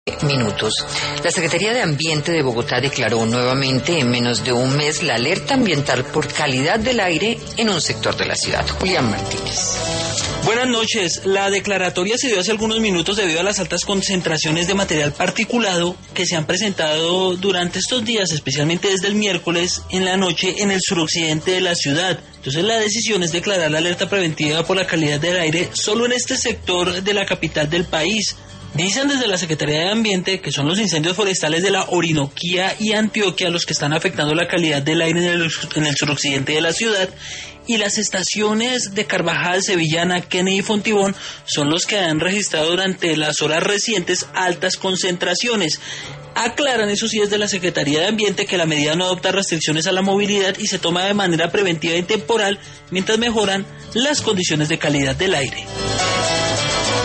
Minutos. La Secretaría de Ambiente de Bogotá declaró nuevamente en menos de un mes la alerta ambiental por calidad del aire en un sector de la ciudad. Julián Martínez. Buenas noches. La declaratoria se dio hace algunos minutos debido a las altas concentraciones de material particulado que se han presentado durante estos días, especialmente desde el miércoles en la noche en el suroccidente de la ciudad. Entonces la decisión es declarar la alerta preventiva por la calidad del aire solo en este sector de la capital del país. Dicen desde la Secretaría de Ambiente que son los incendios forestales de la Orinoquía y Antioquia los que están afectando la calidad del aire en el suroccidente de la ciudad, y las estaciones de Carvajal, Sevillana, Kennedy y Fontibón son los que han registrado durante las horas recientes altas concentraciones. Aclaran, eso sí, desde la Secretaría de Ambiente que la medida no adopta restricciones a la movilidad y se toma de manera preventiva y temporal mientras mejoran las condiciones de calidad del aire.